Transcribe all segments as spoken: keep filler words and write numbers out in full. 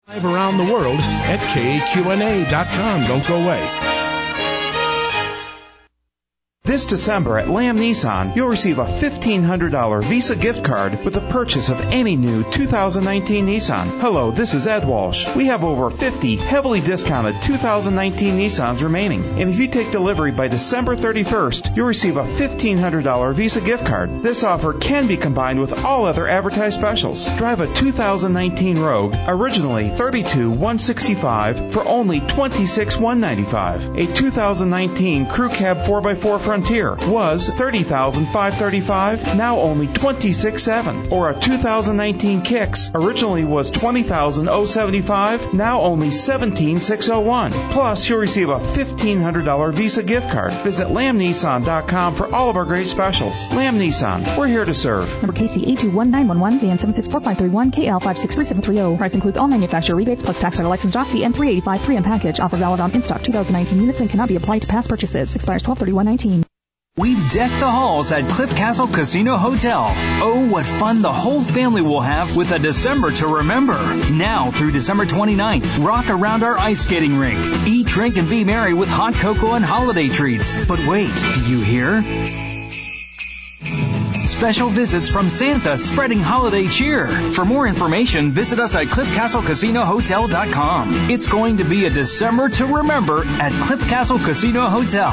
Live around the world at K Q N A dot com. Don't go away. This December at Lamb Nissan, you'll receive a fifteen hundred dollars Visa gift card with the purchase of any new two thousand nineteen Nissan. Hello, this is Ed Walsh. We have over fifty heavily discounted two thousand nineteen Nissans remaining. And if you take delivery by December thirty-first, you'll receive a fifteen hundred dollars Visa gift card. This offer can be combined with all other advertised specials. Drive a two thousand nineteen Rogue, originally thirty-two thousand one hundred sixty-five dollars for only twenty-six thousand one hundred ninety-five dollars. A two thousand nineteen Crew Cab four by four Frontier was thirty thousand five hundred thirty-five dollars, now only twenty-six thousand seven hundred dollars. Or a two thousand nineteen Kicks, originally was twenty thousand seventy-five dollars, now only seventeen thousand six hundred one dollars. Plus, you'll receive a fifteen hundred dollars Visa gift card. Visit Lamb Nissan dot com for all of our great specials. Lamb Nissan, we're here to serve. Number K C eight two one nine one one, V N seven six four five three one, K L five six three seven three zero. Price includes all manufacturer rebates plus tax on a licensed dock fee and three eighty-five three M package. Offer valid on in-stock two thousand nineteen units and cannot be applied to past purchases. Expires twelve thirty-one nineteen. We've decked the halls at Cliff Castle Casino Hotel. Oh, what fun the whole family will have with a December to remember. Now through December twenty-ninth, rock around our ice skating rink. Eat, drink, and be merry with hot cocoa and holiday treats. But wait, do you hear? Special visits from Santa spreading holiday cheer. For more information, visit us at cliff castle casino hotel dot com. It's going to be a December to remember at Cliff Castle Casino Hotel.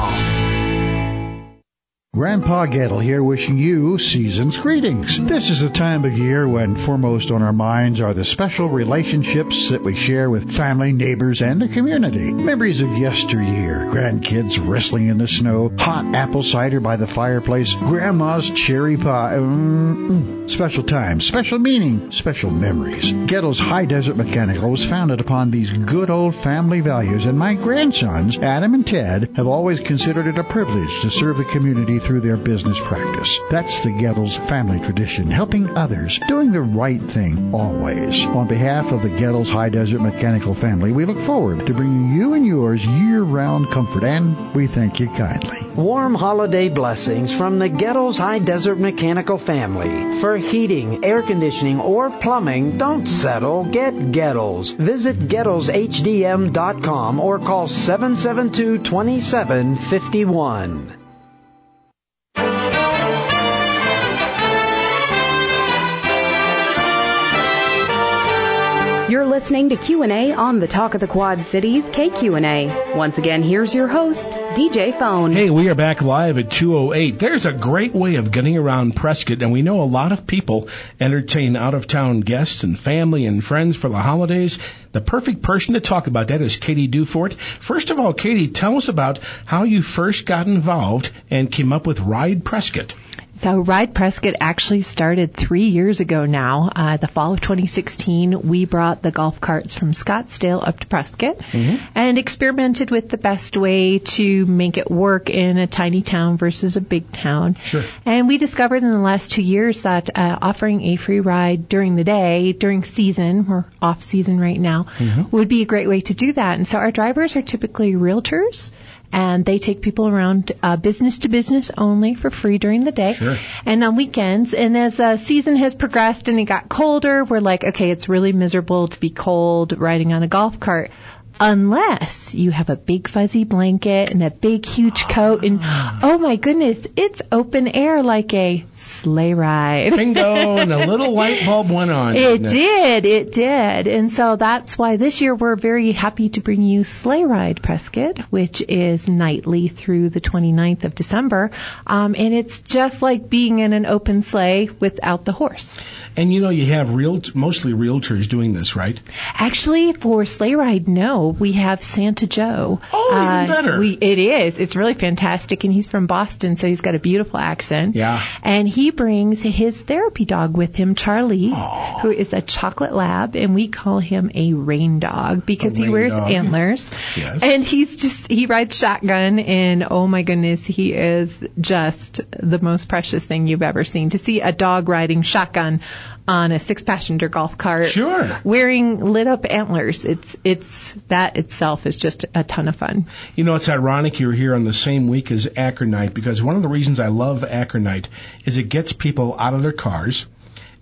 Grandpa Gettle here wishing you season's greetings. This is the time of year when foremost on our minds are the special relationships that we share with family, neighbors, and the community. Memories of yesteryear, grandkids wrestling in the snow, hot apple cider by the fireplace, grandma's cherry pie. Mm-mm. Special times, special meaning, special memories. Gettle's High Desert Mechanical was founded upon these good old family values, and my grandsons, Adam and Ted, have always considered it a privilege to serve the community through their business practice. That's the Gettles family tradition, helping others, doing the right thing always. On behalf of the Gettles High Desert Mechanical family, we look forward to bringing you and yours year-round comfort, and we thank you kindly. Warm holiday blessings from the Gettles High Desert Mechanical family. For heating, air conditioning, or plumbing, don't settle. Get Gettles. Visit Gettles H D M dot com or call seven seven two, two seven five one. You're listening to Q and A on the Talk of the Quad Cities, K Q N A. Once again, here's your host, D J Phone. Hey, we are back live at two oh eight. There's a great way of getting around Prescott, and we know a lot of people entertain out-of-town guests and family and friends for the holidays. The perfect person to talk about that is Katie Dufort. First of all, Katie, tell us about how you first got involved and came up with Ride Prescott. So Ride Prescott actually started three years ago now. Uh, the fall of twenty sixteen, we brought the golf carts from Scottsdale up to Prescott mm-hmm. and experimented with the best way to make it work in a tiny town versus a big town. Sure. And we discovered in the last two years that uh, offering a free ride during the day, during season, we're off season right now, mm-hmm. would be a great way to do that. And so our drivers are typically realtors. And they take people around uh, business to business only for free during the day sure. and on weekends. And as the uh, season has progressed and it got colder, we're like, okay, it's really miserable to be cold riding on a golf cart. Unless you have a big fuzzy blanket and a big huge coat and, oh my goodness, it's open air like a sleigh ride. Bingo, and a little light bulb went on. It did, it? it did. And so that's why this year we're very happy to bring you Sleigh Ride Prescott, which is nightly through the twenty-ninth of December. Um, and it's just like being in an open sleigh without the horse. And you know, you have real, mostly realtors doing this, right? Actually, for Sleigh Ride, no. We have Santa Joe. Oh, uh, even better. We, it is. It's really fantastic. And he's from Boston, so he's got a beautiful accent. Yeah. And he brings his therapy dog with him, Charlie, Aww. who is a chocolate lab, and we call him a rain dog because a he wears dog. antlers. Yes. And he's just, he rides shotgun, and oh my goodness, he is just the most precious thing you've ever seen. To see a dog riding shotgun on a six-passenger golf cart, sure, wearing lit-up antlers. It's it's that itself is just a ton of fun. You know, it's ironic you're here on the same week as Acronite, because one of the reasons I love Acronite is it gets people out of their cars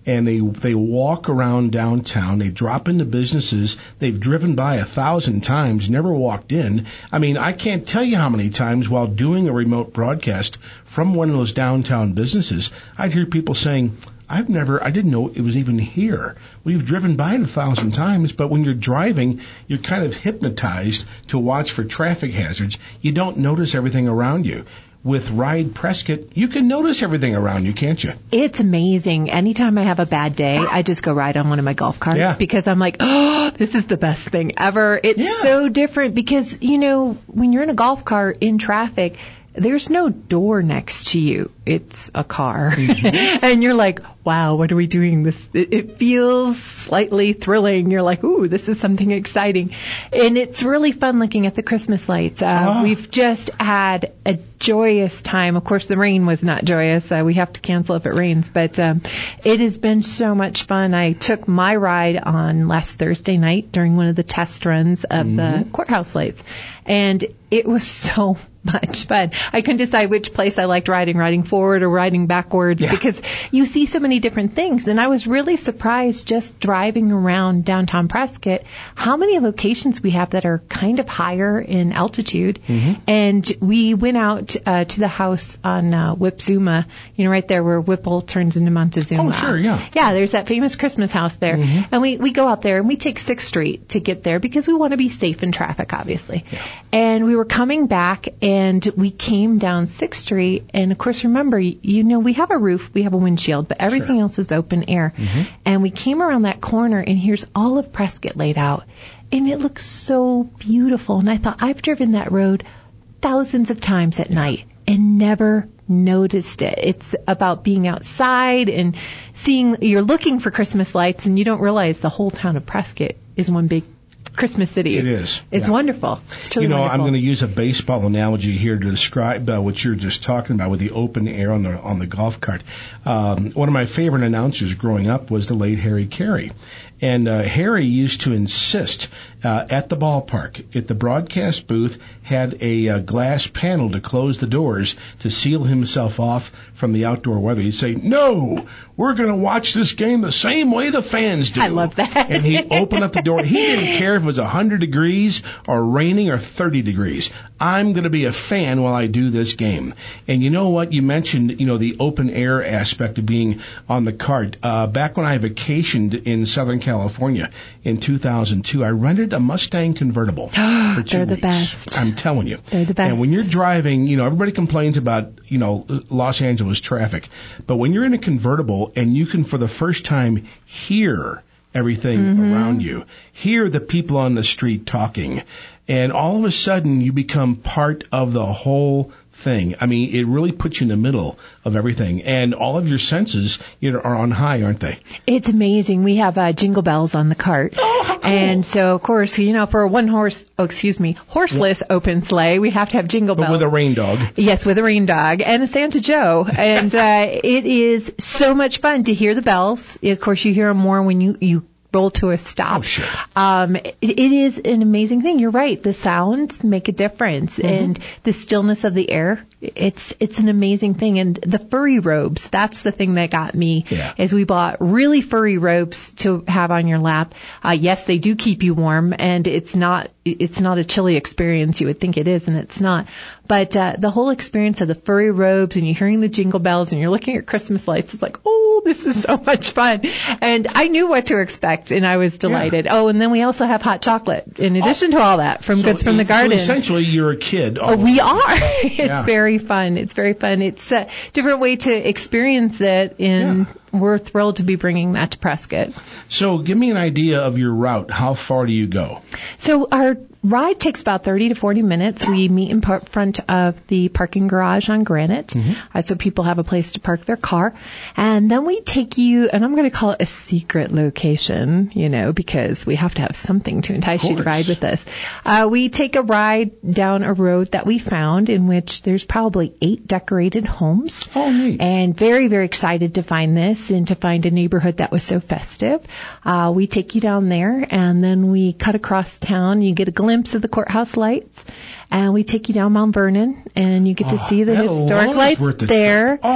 and they they walk around downtown. They drop into businesses they've driven by a thousand times, never walked in. I mean, I can't tell you how many times while doing a remote broadcast from one of those downtown businesses, I'd hear people saying, I've never, I didn't know it was even here. We've driven by it a thousand times, but when you're driving, you're kind of hypnotized to watch for traffic hazards. You don't notice everything around you. With Ride Prescott, you can notice everything around you, can't you? It's amazing. Anytime I have a bad day, I just go ride on one of my golf carts yeah. because I'm like, oh, this is the best thing ever. It's yeah. so different because, you know, when you're in a golf cart in traffic, there's no door next to you. It's a car. Mm-hmm. And you're like, wow, what are we doing? This, it, it feels slightly thrilling. You're like, ooh, this is something exciting. And it's really fun looking at the Christmas lights. Uh, oh. We've just had a joyous time. Of course, the rain was not joyous. Uh, we have to cancel if it rains, but um, it has been so much fun. I took my ride on last Thursday night during one of the test runs of mm-hmm. the courthouse lights. And it was so much fun. I couldn't decide which place I liked riding, riding forward or riding backwards yeah. because you see so many different things. And I was really surprised just driving around downtown Prescott how many locations we have that are kind of higher in altitude. Mm-hmm. And we went out uh, to the house on uh, Whipzuma, you know, right there where Whipple turns into Montezuma. Oh, sure, yeah. Yeah, there's that famous Christmas house there. Mm-hmm. And we, we go out there and we take sixth Street to get there because we want to be safe in traffic, obviously. Yeah. And we were coming back and we came down sixth Street. And of course, remember, you know, we have a roof, we have a windshield, but everything sure. else is open air. Mm-hmm. And we came around that corner and here's all of Prescott laid out. And it looks so beautiful. And I thought, I've driven that road thousands of times at yeah. night and never noticed it. It's about being outside and seeing, you're looking for Christmas lights and you don't realize the whole town of Prescott is one big Christmas city. It is. It's yeah. wonderful. It's truly You know, wonderful. I'm going to use a baseball analogy here to describe uh, what you're just talking about with the open air on the on the golf cart. Um, one of my favorite announcers growing up was the late Harry Carey. And uh, Harry used to insist uh, at the ballpark, at the broadcast booth, had a uh, glass panel to close the doors to seal himself off from the outdoor weather. He'd say, no, we're going to watch this game the same way the fans do. I love that. And he'd open up the door. He didn't care if it was one hundred degrees or raining or thirty degrees. I'm going to be a fan while I do this game. And you know what? You mentioned, you know, the open air aspect of being on the cart. Uh, back when I vacationed in Southern California in two thousand two, I rented a Mustang convertible for two They're the weeks. best. I'm telling you. They're the best. And when you're driving, you know, everybody complains about, you know, Los Angeles traffic. But when you're in a convertible and you can, for the first time, hear everything mm-hmm. around you, hear the people on the street talking, and all of a sudden you become part of the whole thing. I mean, it really puts you in the middle of everything, and all of your senses, you know, are on high, aren't they? It's amazing. We have uh, jingle bells on the cart. Oh, how cool. And so, of course, you know, for a one horse, oh, excuse me, horseless yeah. open sleigh, we have to have jingle bells. But with a rain dog. Yes, with a rain dog and a Santa Joe. And uh, it is so much fun to hear the bells. Of course, you hear them more when you, you roll to a stop. Oh, sure. Um, it, it is an amazing thing. You're right. The sounds make a difference, mm-hmm. and the stillness of the air. It's it's an amazing thing. And the furry robes. That's the thing that got me. Yeah. Is we bought really furry robes to have on your lap. Uh, yes, they do keep you warm, and it's not it's not a chilly experience. You would think it is, and it's not. But uh, the whole experience of the furry robes, and you're hearing the jingle bells, and you're looking at Christmas lights. It's like, oh, this is so much fun. And I knew what to expect, and I was delighted. Yeah. Oh, and then we also have hot chocolate in addition oh. to all that from so Goods from the Garden. So essentially, you're a kid. Oh, we are. It's yeah. very fun. It's very fun. It's a different way to experience it, and yeah. we're thrilled to be bringing that to Prescott. So give me an idea of your route. How far do you go? So our ride takes about thirty to forty minutes. We meet in par- front of the parking garage on Granite, mm-hmm. uh, so people have a place to park their car. And then we take you, and I'm going to call it a secret location, you know, because we have to have something to entice you to ride with us. Uh, we take a ride down a road that we found in which there's probably eight decorated homes. Oh, neat. And very, very excited to find this and to find a neighborhood that was so festive. Uh, we take you down there, and then we cut across town. You get a glimpse of the courthouse lights, and we take you down Mount Vernon, and you get oh, to see the historic lights there. Oh.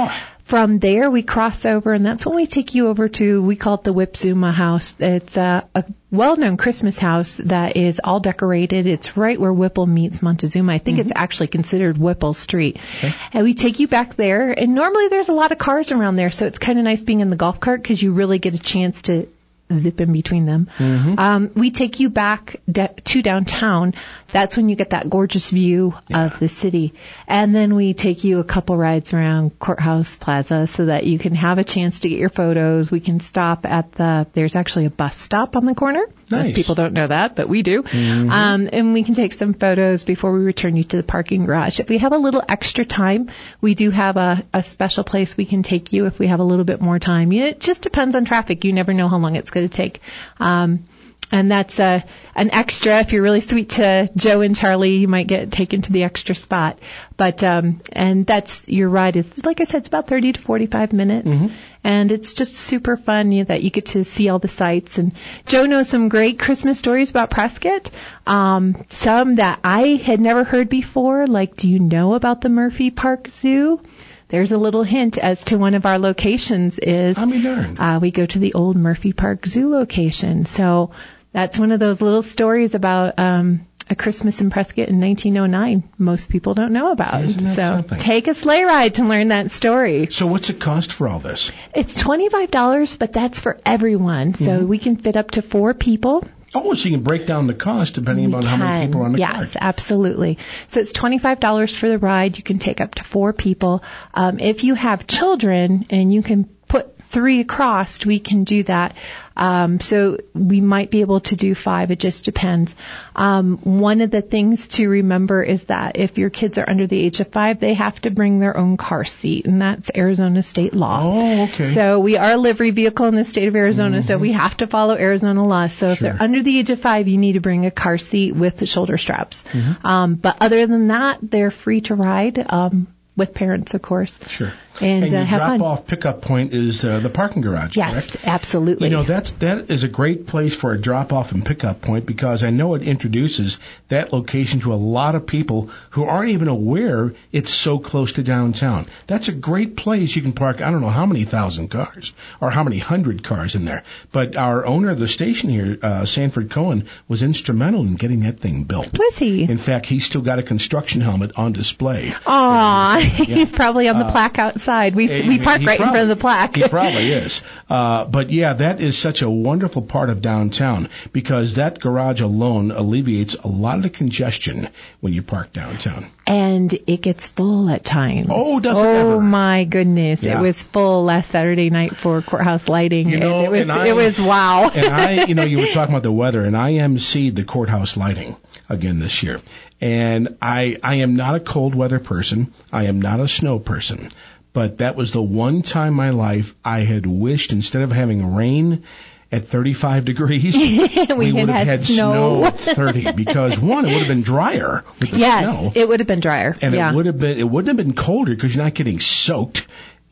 from there, we cross over, and that's when we take you over to, we call it the Whipzuma House. It's a, a well-known Christmas house that is all decorated. It's right where Whipple meets Montezuma. I think mm-hmm. it's actually considered Whipple Street. Okay. And we take you back there, and normally there's a lot of cars around there, so it's kind of nice being in the golf cart because you really get a chance to zip in between them. Mm-hmm. Um, we take you back de- to downtown. That's when you get that gorgeous view yeah. of the city. And then we take you a couple rides around Courthouse Plaza so that you can have a chance to get your photos. We can stop at the, there's actually a bus stop on the corner. Nice. Most people don't know that, but we do. Mm-hmm. Um, and we can take some photos before we return you to the parking garage. If we have a little extra time, we do have a, a special place we can take you if we have a little bit more time. You know, it just depends on traffic. You never know how long it's going to take. Um, and that's uh, an extra. If you're really sweet to Joe and Charlie, you might get taken to the extra spot. But um, and that's your ride is, like I said, it's about thirty to forty-five minutes. Mm-hmm. And it's just super fun you, that you get to see all the sights. And Joe knows some great Christmas stories about Prescott. Um, some that I had never heard before, like, do you know about the Murphy Park Zoo? There's a little hint as to one of our locations is I mean, darn. Uh, we go to the old Murphy Park Zoo location. So that's one of those little stories about um, a Christmas in Prescott in nineteen oh nine most people don't know about. Isn't that so something? Take a sleigh ride to learn that story. So what's it cost for all this? It's twenty-five dollars, but that's for everyone. So mm-hmm. we can fit up to four people. Oh, so you can break down the cost depending on how many people are on the yes, cart. Yes, absolutely. So it's twenty-five dollars for the ride. You can take up to four people. Um, if you have children and you can put three across, we can do that. Um, so we might be able to do five. It just depends. Um, one of the things to remember is that if your kids are under the age of five, they have to bring their own car seat, and that's Arizona state law. Oh, okay. So we are a livery vehicle in the state of Arizona, mm-hmm. so we have to follow Arizona law. So sure. if they're under the age of five, you need to bring a car seat with the shoulder straps. Mm-hmm. Um, but other than that, they're free to ride. Um, with parents, of course. Sure. And, and your uh, have fun. drop-off pickup point is uh, the parking garage, yes, correct? Absolutely. You know, that's, that is a great place for a drop-off and pickup point because I know it introduces that location to a lot of people who aren't even aware it's so close to downtown. That's a great place. You can park, I don't know how many thousand cars or how many hundred cars in there. But our owner of the station here, uh, Sanford Cohen, was instrumental in getting that thing built. Was he? In fact, he's still got a construction helmet on display. Aww. Yeah. He's probably on the uh, plaque outside. We he, we park right probably, in front of the plaque. He probably is. Uh, but yeah, that is such a wonderful part of downtown because that garage alone alleviates a lot of the congestion when you park downtown. And it gets full at times. Oh, does it Oh, ever? my goodness. Yeah. It was full last Saturday night for courthouse lighting. You know, and it was, and I, it was wow. And I, you know, you were talking about the weather, and I emceed the courthouse lighting again this year. And I, I am not a cold weather person. I am not a snow person. But that was the one time in my life I had wished instead of having rain at thirty-five degrees, we, we would have had, had snow. snow at thirty because one, it would have been drier with the yes, snow. It would have been drier. And yeah. it would have been, it wouldn't have been colder because you're not getting soaked.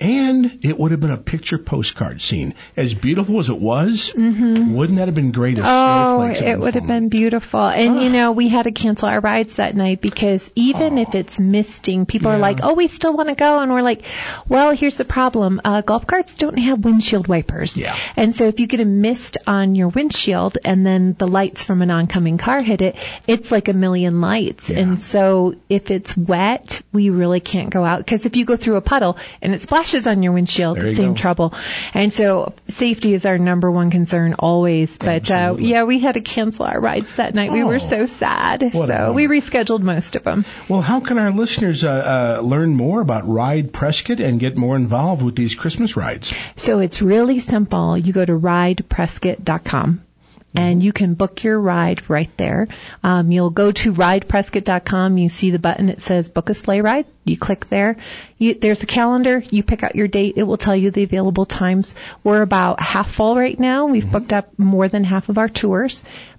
And it would have been a picture postcard scene. As beautiful as it was, mm-hmm. wouldn't that have been great if Oh, snowflakes it would have been beautiful. And, oh. you know, we had to cancel our rides that night because even oh. if it's misting, people yeah. are like, oh, we still want to go. And we're like, well, here's the problem. Uh, golf carts don't have windshield wipers. Yeah. And so if you get a mist on your windshield and then the lights from an oncoming car hit it, it's like a million lights. Yeah. And so if it's wet, we really can't go out because if you go through a puddle and it splashes on your windshield, you same go. trouble. And so safety is our number one concern always. But uh, yeah, we had to cancel our rides that night. Oh, we were so sad. So we rescheduled most of them. Well, how can our listeners uh, uh, learn more about Ride Prescott and get more involved with these Christmas rides? So it's really simple. You go to ride prescott dot com. And you can book your ride right there. Um, you'll go to ride prescott dot com. You see the button. It says book a sleigh ride. You click there. You, there's a calendar. You pick out your date. It will tell you the available times. We're about half full right now. We've mm-hmm. booked up more than half of our tours.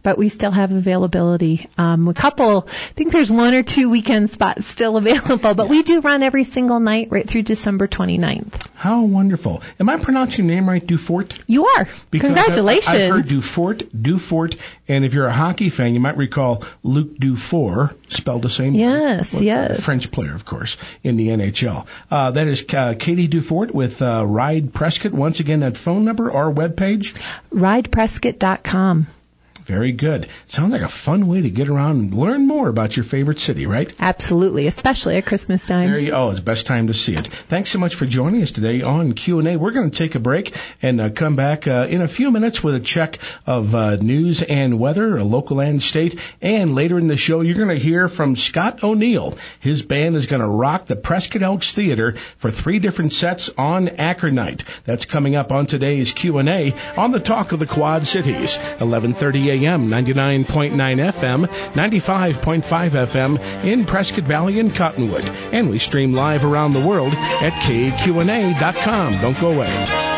but we still have availability. Um, a couple, I think there's one or two weekend spots still available, but we do run every single night right through December twenty-ninth. How wonderful. Am I pronouncing your name right, Dufort? You are. Because Congratulations. I've, I've heard Dufort, Dufort, and if you're a hockey fan, you might recall Luc Dufour, spelled the same way. Yes, well, yes. French player, of course, in the N H L. Uh, that is uh, Katie Dufort with uh, Ride Prescott. Once again, that phone number or webpage? ride prescott dot com. Very good. Sounds like a fun way to get around and learn more about your favorite city, right? Absolutely, especially at Christmas time. There you go. Oh, it's the best time to see it. Thanks so much for joining us today on Q and A. We're going to take a break and uh, come back uh, in a few minutes with a check of uh, news and weather, a local and state. And later in the show, you're going to hear from Scott O'Neill. His band is going to rock the Prescott Elks Theater for three different sets on Acre Night. That's coming up on today's Q and A on the Talk of the Quad Cities, eleven thirty a.m., ninety-nine point nine F M, ninety-five point five F M in Prescott Valley and Cottonwood. And we stream live around the world at K Q N A dot com. Don't go away.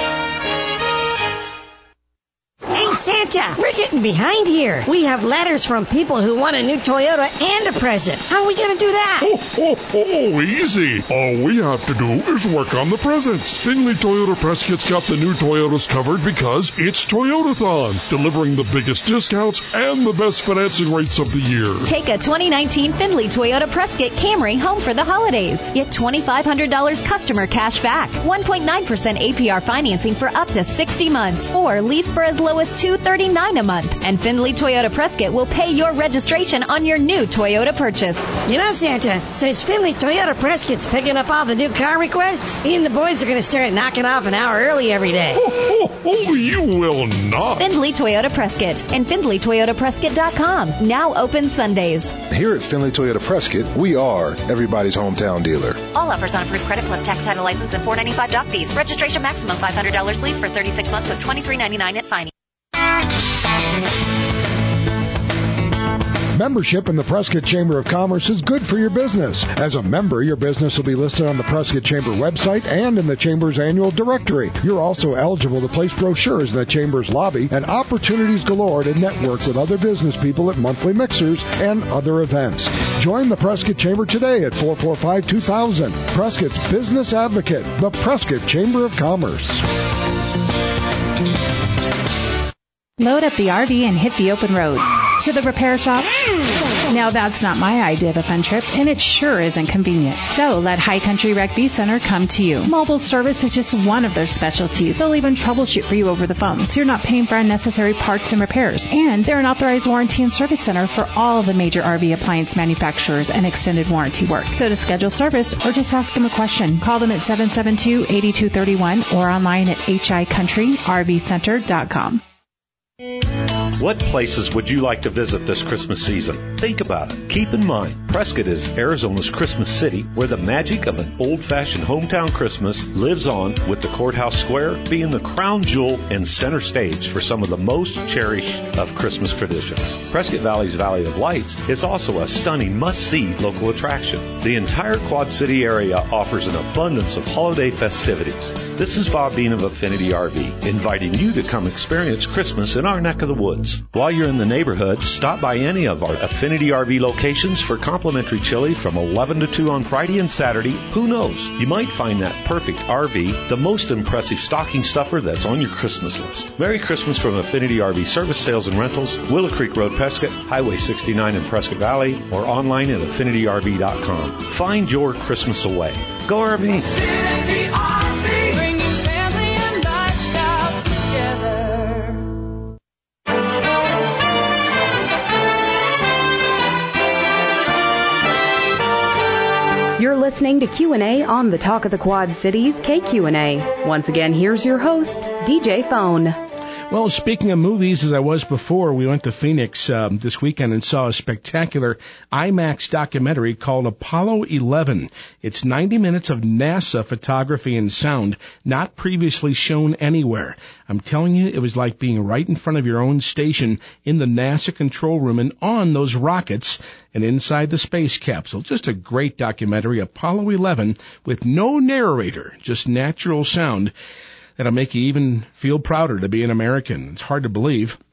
Santa, we're getting behind here. We have letters from people who want a new Toyota and a present. How are we going to do that? Oh, oh, oh, easy. All we have to do is work on the presents. Findlay Toyota Prescott's got the new Toyotas covered because it's Toyotathon, delivering the biggest discounts and the best financing rates of the year. Take a twenty nineteen Findlay Toyota Prescott Camry home for the holidays. Get twenty-five hundred dollars customer cash back, one point nine percent A P R financing for up to sixty months, or lease for as low as two hundred thirty-nine dollars a month. And Findlay Toyota Prescott will pay your registration on your new Toyota purchase. You know, Santa, since Findlay Toyota Prescott's picking up all the new car requests, me and the boys are going to start knocking off an hour early every day. Oh, oh, oh, you will not. Findlay Toyota Prescott and Findlay Toyota Prescott dot com. Now open Sundays. Here at Findlay Toyota Prescott, we are everybody's hometown dealer. All offers on approved credit plus tax title license and four ninety-five doc fees. Registration maximum five hundred dollars lease for thirty-six months with twenty-three ninety-nine at signing. Membership in the Prescott Chamber of Commerce is good for your business. As a member, your business will be listed on the Prescott Chamber website and in the Chamber's annual directory. You're also eligible to place brochures in the Chamber's lobby and opportunities galore to network with other business people at monthly mixers and other events. Join the Prescott Chamber today at four four five, two thousand. Prescott's Business Advocate, the Prescott Chamber of Commerce. Load up the R V and hit the open road. To the repair shop? Now that's not my idea of a fun trip, and it sure isn't convenient. So let High Country Rec V Center come to you. Mobile service is just one of their specialties. They'll even troubleshoot for you over the phone, so you're not paying for unnecessary parts and repairs. And they're an authorized warranty and service center for all the major R V appliance manufacturers and extended warranty work. So to schedule service or just ask them a question, call them at seven seven two, eight two three one or online at h i country r v center dot com. What places would you like to visit this Christmas season? Think about it. Keep in mind, Prescott is Arizona's Christmas city, where the magic of an old-fashioned hometown Christmas lives on, with the Courthouse Square being the crown jewel and center stage for some of the most cherished of Christmas traditions. Prescott Valley's Valley of Lights is also a stunning must-see local attraction. The entire Quad City area offers an abundance of holiday festivities. This is Bob Bean of Affinity R V, inviting you to come experience Christmas in our neck of the woods. While you're in the neighborhood, stop by any of our Affinity R V locations for complimentary chili from eleven to two on Friday and Saturday. Who knows? You might find that perfect R V, the most impressive stocking stuffer that's on your Christmas list. Merry Christmas from Affinity R V Service, Sales, and Rentals, Willow Creek Road, Prescott, Highway sixty-nine in Prescott Valley, or online at affinity r v dot com. Find your Christmas away. Go R V! Affinity R V. Bring your family and lifestyle together. You're listening to Q and A on the Talk of the Quad Cities, K Q and A. Once again, here's your host, D J Phone. Well, speaking of movies, as I was before, we went to Phoenix um, this weekend and saw a spectacular IMAX documentary called Apollo eleven. It's ninety minutes of NASA photography and sound, not previously shown anywhere. I'm telling you, it was like being right in front of your own station in the NASA control room and on those rockets and inside the space capsule. Just a great documentary, Apollo eleven, with no narrator, just natural sound that'll make you even feel prouder to be an American. It's hard to believe.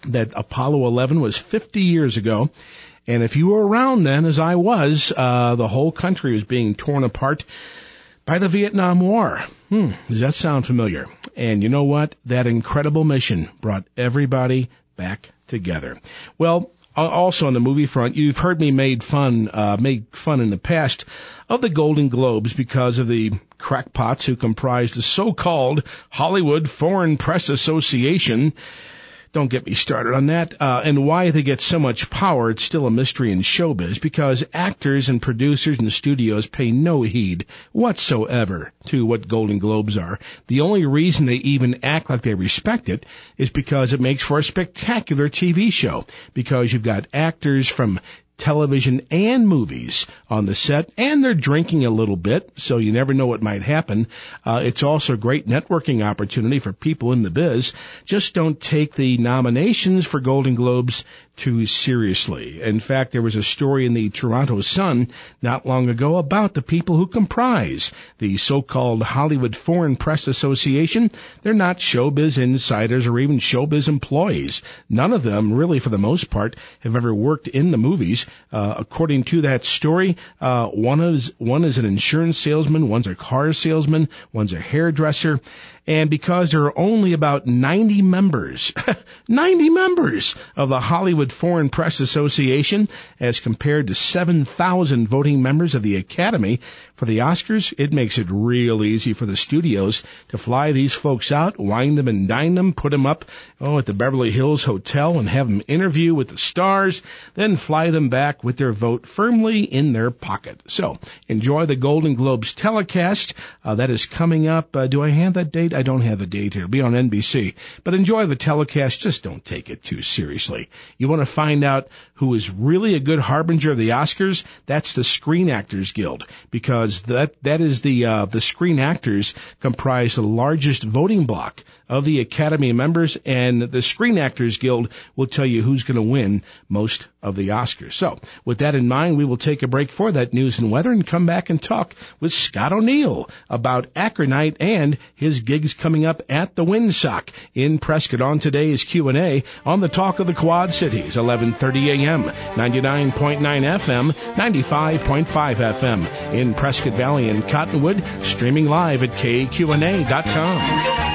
that Apollo eleven was fifty years ago. And if you were around then, as I was, uh, the whole country was being torn apart by the Vietnam War. Hmm, does that sound familiar? And you know what? That incredible mission brought everybody back together. Well, also on the movie front, you've heard me made fun, uh, make fun in the past of the Golden Globes because of the crackpots who comprise the so-called Hollywood Foreign Press Association. Don't get me started on that. Uh, and why they get so much power, it's still a mystery in showbiz, because actors and producers in the studios pay no heed whatsoever to what Golden Globes are. The only reason they even act like they respect it is because it makes for a spectacular T V show, because you've got actors from television and movies on the set, and they're drinking a little bit, so you never know what might happen. Uh, it's also a great networking opportunity for people in the biz. Just don't take the nominations for Golden Globes too seriously. In fact, there was a story in the Toronto Sun not long ago about the people who comprise the so-called Hollywood Foreign Press Association. They're not showbiz insiders or even showbiz employees. None of them, really, for the most part, have ever worked in the movies. Uh, according to that story, uh, one is, one is an insurance salesman, one's a car salesman, one's a hairdresser. And because there are only about ninety members, ninety members of the Hollywood Foreign Press Association, as compared to seven thousand voting members of the Academy for the Oscars, it makes it real easy for the studios to fly these folks out, wine them and dine them, put them up, oh, at the Beverly Hills Hotel and have them interview with the stars, then fly them back with their vote firmly in their pocket. So, enjoy the Golden Globes telecast. Uh, that is coming up. Uh, do I have that date? I don't have the date here. It'll be on N B C. But enjoy the telecast. Just don't take it too seriously. You want to find out who is really a good harbinger of the Oscars? That's the Screen Actors Guild, because that that is the uh, the Screen Actors comprise the largest voting block of the Academy members, and the Screen Actors Guild will tell you who's going to win most of the Oscars. So, with that in mind, we will take a break for that news and weather and come back and talk with Scott O'Neill about Acronite and his gigs coming up at the Windsock in Prescott on today's Q and A on the Talk of the Quad Cities, eleven thirty a.m., ninety-nine point nine F M, ninety-five point five F M in Prescott Valley and Cottonwood, streaming live at K Q N A dot com.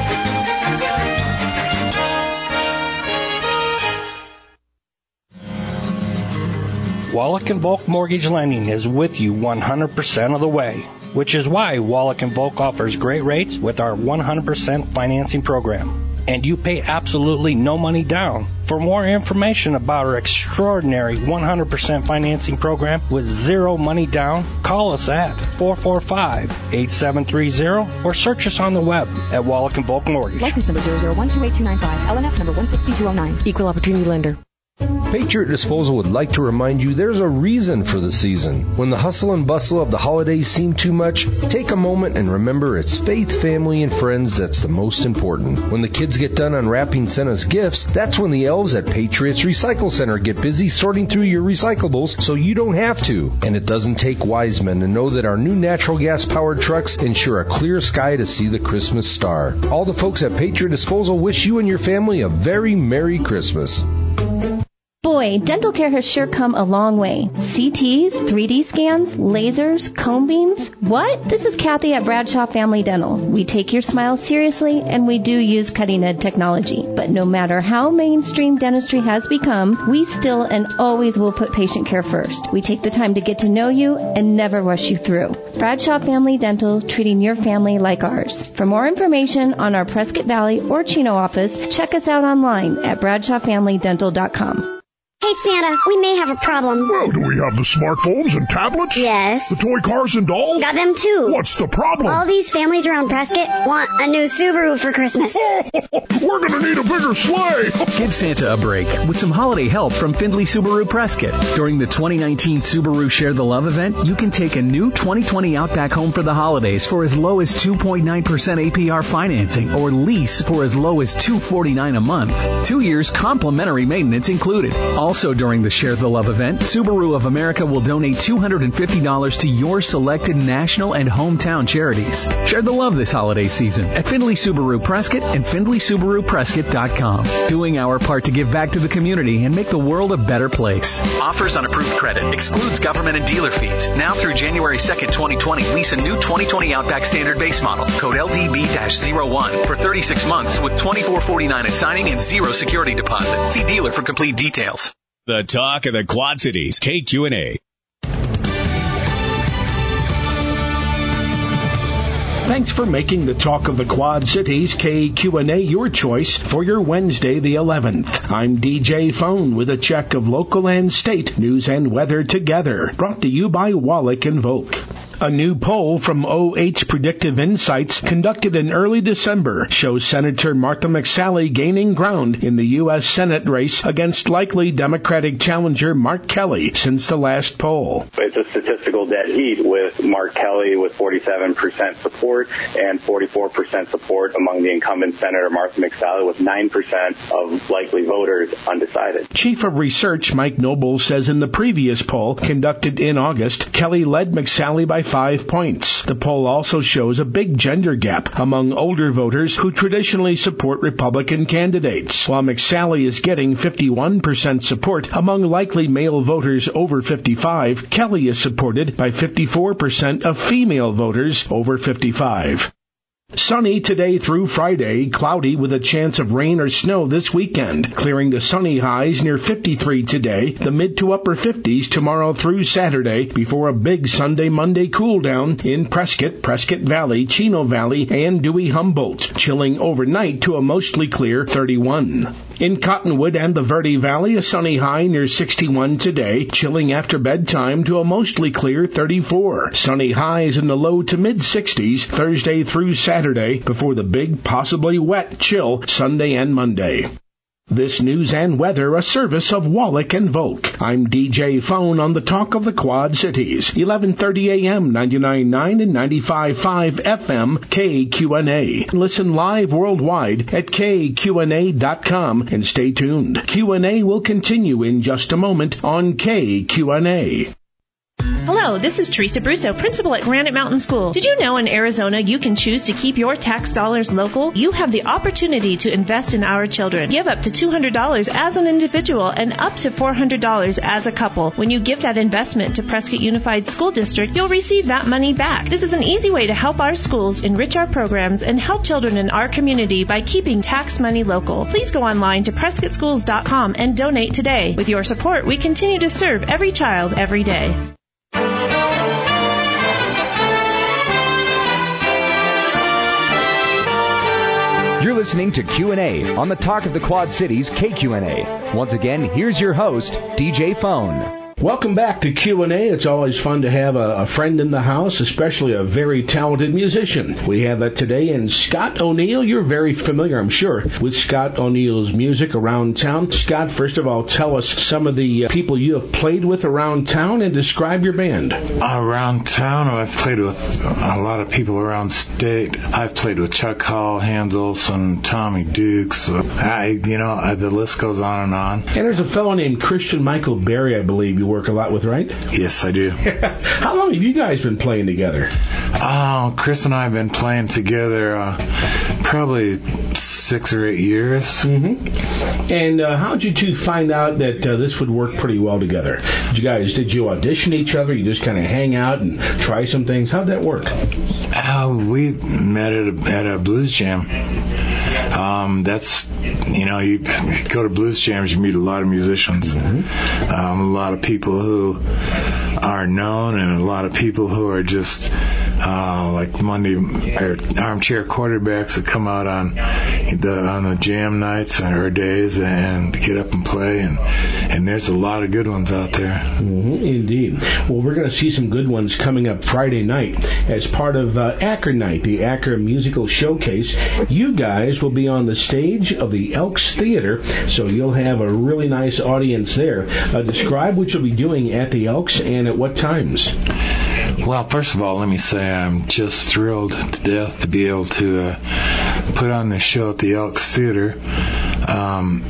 Wallach and Volk Mortgage Lending is with you one hundred percent of the way, which is why Wallach and Volk offers great rates with our one hundred percent financing program. And you pay absolutely no money down. For more information about our extraordinary one hundred percent financing program with zero money down, call us at four four five, eight seven three zero or search us on the web at Wallach and Volk Mortgage. License number zero zero one two eight two nine five, L N S number one six two zero nine. Equal opportunity lender. Patriot Disposal would like to remind you there's a reason for the season. When the hustle and bustle of the holidays seem too much, take a moment and remember it's faith, family, and friends that's the most important. When the kids get done unwrapping Santa's gifts, that's when the elves at Patriot's Recycle Center get busy sorting through your recyclables so you don't have to. And it doesn't take wise men to know that our new natural gas-powered trucks ensure a clear sky to see the Christmas star. All the folks at Patriot Disposal wish you and your family a very Merry Christmas. Boy, dental care has sure come a long way. C Ts, three D scans, lasers, cone beams. What? This is Kathy at Bradshaw Family Dental. We take your smile seriously, and we do use cutting-edge technology. But no matter how mainstream dentistry has become, we still and always will put patient care first. We take the time to get to know you and never rush you through. Bradshaw Family Dental, treating your family like ours. For more information on our Prescott Valley or Chino office, check us out online at bradshaw family dental dot com. Hey, Santa, we may have a problem. Well, do we have the smartphones and tablets? Yes. The toy cars and dolls? Got them, too. What's the problem? All these families around Prescott want a new Subaru for Christmas. We're going to need a bigger sleigh. Give Santa a break with some holiday help from Findlay Subaru Prescott. During the twenty nineteen Subaru Share the Love event, you can take a new twenty twenty Outback home for the holidays for as low as two point nine percent A P R financing or lease for as low as two hundred forty-nine dollars a month. Two years complimentary maintenance included. All Also during the Share the Love event, Subaru of America will donate two hundred fifty dollars to your selected national and hometown charities. Share the love this holiday season at Findlay Subaru Prescott and Findlay Subaru Prescott dot com. Doing our part to give back to the community and make the world a better place. Offers on approved credit. Excludes government and dealer fees. Now through January second, twenty twenty, lease a new twenty twenty Outback Standard base model. Code L D B zero one for thirty-six months with twenty-four forty-nine at signing and zero security deposit. See dealer for complete details. The talk of the Quad Cities, K Q and A. Thanks for making the talk of the Quad Cities, K Q and A, your choice for your Wednesday the eleventh. I'm D J Phone with a check of local and state news and weather together. Brought to you by Wallach and Volk. A new poll from O H Predictive Insights conducted in early December shows Senator Martha McSally gaining ground in the U S Senate race against likely Democratic challenger Mark Kelly since the last poll. It's a statistical dead heat with Mark Kelly with forty-seven percent support and forty-four percent support among the incumbent Senator Martha McSally with nine percent of likely voters undecided. Chief of Research Mike Noble says in the previous poll conducted in August, Kelly led McSally by five points. The poll also shows a big gender gap among older voters who traditionally support Republican candidates. While McSally is getting fifty-one percent support among likely male voters over fifty-five, Kelly is supported by fifty-four percent of female voters over fifty-five. Sunny today through Friday, cloudy with a chance of rain or snow this weekend. Clearing to sunny highs near fifty-three today, the mid to upper fifties tomorrow through Saturday, before a big Sunday, Monday cool down in Prescott, Prescott Valley, Chino Valley, and Dewey Humboldt. Chilling overnight to a mostly clear thirty-one. In Cottonwood and the Verde Valley, a sunny high near sixty-one today, chilling after bedtime to a mostly clear thirty-four. Sunny highs in the low to mid-sixties Thursday through Saturday, before the big, possibly wet chill Sunday and Monday. This news and weather, a service of Wallach and Volk. I'm D J Phone on the Talk of the Quad Cities, eleven thirty a.m., ninety-nine point nine and ninety-five point five F M, K Q and A. Listen live worldwide at K Q and A dot com and stay tuned. Q and A will continue in just a moment on K Q and A. Hello, this is Teresa Brusso, principal at Granite Mountain School. Did you know in Arizona you can choose to keep your tax dollars local? You have the opportunity to invest in our children. Give up to two hundred dollars as an individual and up to four hundred dollars as a couple. When you give that investment to Prescott Unified School District, you'll receive that money back. This is an easy way to help our schools enrich our programs and help children in our community by keeping tax money local. Please go online to prescott schools dot com and donate today. With your support, we continue to serve every child every day. You're listening to Q and A on the Talk of the Quad Cities, K Q and A. Once again, here's your host, D J Phone. Welcome back to Q and A. It's always fun to have a, a friend in the house, especially a very talented musician. We have that today in Scott O'Neill. You're very familiar, I'm sure, with Scott O'Neill's music around town. Scott, first of all, tell us some of the uh, people you have played with around town and describe your band. Around town, I've played with a lot of people around state. I've played with Chuck Hall, Hans Olsen, Tommy Dukes. I, you know, I, the list goes on and on. And there's a fellow named Christian Michael Berry, I believe you work a lot with, right? Yes, I do. How long have you guys been playing together? Oh, Chris and I have been playing together uh, probably six or eight years. Mm-hmm. And uh, how did you two find out that uh, this would work pretty well together? Did you guys, did you audition each other? You just kind of hang out and try some things? How'd that work? Uh, we met at a, at a blues jam. Um, that's, you know, you go to blues jams, you meet a lot of musicians, mm-hmm. um, a lot of people who are known, and a lot of people who are just uh, like Monday or armchair quarterbacks that come out on the on the jam nights or days and get up and play, and and there's a lot of good ones out there. Mm-hmm, indeed. Well, we're going to see some good ones coming up Friday night as part of uh, Acker Night, the Acker Musical Showcase. You guys will be on the stage of the Elks Theater, so you'll have a really nice audience there. Uh, describe what you'll be doing at the Elks and at what times. Well, first of all, let me say I'm just thrilled to death to be able to uh, put on this show at the Elks Theater. Um,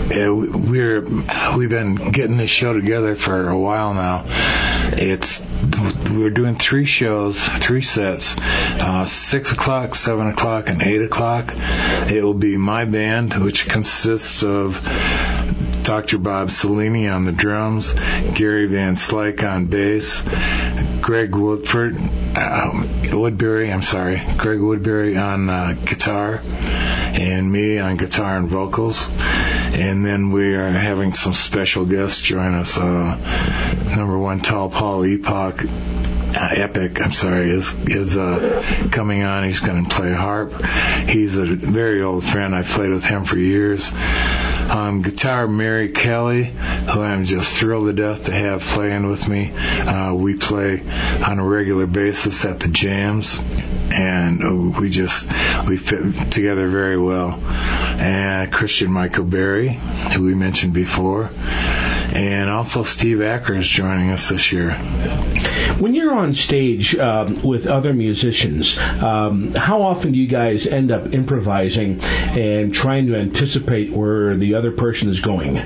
we're we've been getting this show together for a while now. It's we're doing three shows, three sets, uh, six o'clock, seven o'clock, and eight o'clock. It will be my band, which consists of Doctor Bob Cellini on the drums, Gary Van Slyke on bass, Greg Woodford, uh, Woodbury, I'm sorry, Greg Woodbury on uh, guitar, and me on guitar and vocals. And then we are having some special guests join us. Uh, number one, Tall Paul Epoch, uh, Epic, I'm sorry, is is uh, coming on. He's going to play harp. He's a very old friend. I've played with him for years. Um, guitar, Mary Kelly, who I'm just thrilled to death to have playing with me. Uh, we play on a regular basis at the jams, and we just we fit together very well. And Christian Michael Berry, who we mentioned before, and also Steve Acker is joining us this year. When you're on stage um, with other musicians, um, how often do you guys end up improvising and trying to anticipate where the other person is going?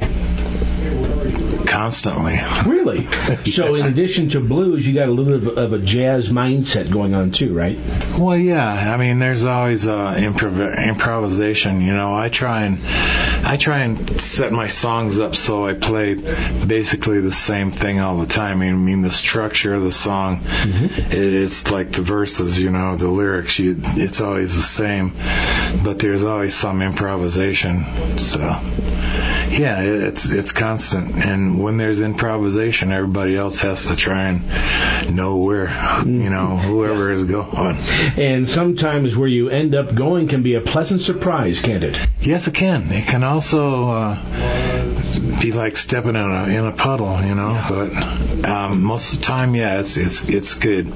Constantly. Really? So in addition to blues, you got a little bit of, of a jazz mindset going on too, right? Well, yeah. I mean, there's always uh, improv- improvisation. You know, I try and I try and set my songs up so I play basically the same thing all the time. I mean, the structure of the song, mm-hmm. it's like the verses, you know, the lyrics. You, it's always the same, but there's always some improvisation. So, yeah, it's it's constant. And when there's improvisation, everybody else has to try and know where, you know, whoever is going. And sometimes where you end up going can be a pleasant surprise, can't it? Yes, it can. It can also uh, be like stepping in a in a puddle, you know. But um, most of the time, yeah, it's it's it's good.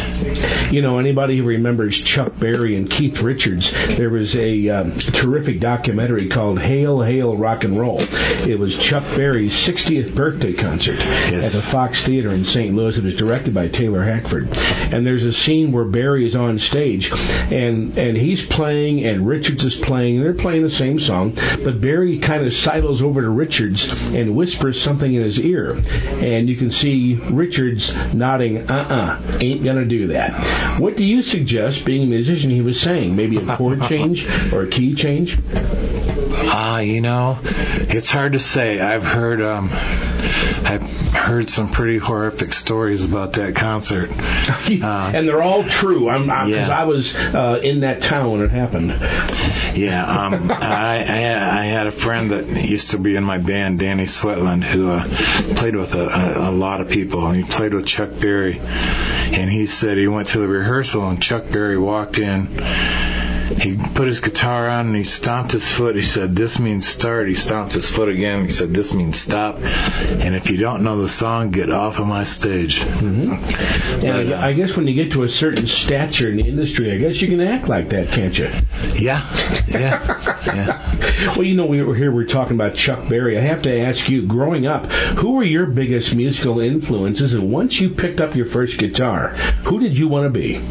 You know, anybody who remembers Chuck Berry and Keith Richards, there was a um, terrific documentary called Hail, Hail, Rock and Roll. It was Chuck Berry's sixtieth birthday concert yes. at the Fox Theater in Saint Louis. It was directed by Taylor Hackford. And there's a scene where Berry is on stage, and, and he's playing, and Richards is playing, and they're playing the same song, but Berry kind of sidles over to Richards and whispers something in his ear. And you can see Richards nodding, uh-uh, ain't gonna do that. What do you suggest, being a musician, he was saying? Maybe a chord change or a key change? Ah, uh, you know, it's hard to say. I've heard, um, I've heard some pretty horrific stories about that concert, uh, and they're all true. I'm because yeah. I was uh, in that town when it happened. Yeah, um, I, I I had a friend that used to be in my band, Danny Sweatland, who uh, played with a, a, a lot of people. He played with Chuck Berry, and he said he went to the rehearsal, and Chuck Berry walked in. He put his guitar on and he stomped his foot. He said, "This means start." He stomped his foot again. He said, "This means stop. And if you don't know the song, get off of my stage." Mm-hmm. And but, uh, I guess when you get to a certain stature in the industry, I guess you can act like that, can't you? Yeah. Yeah. yeah. Well, you know, we were here, we're talking about Chuck Berry. I have to ask you, growing up, who were your biggest musical influences? And once you picked up your first guitar, who did you want to be?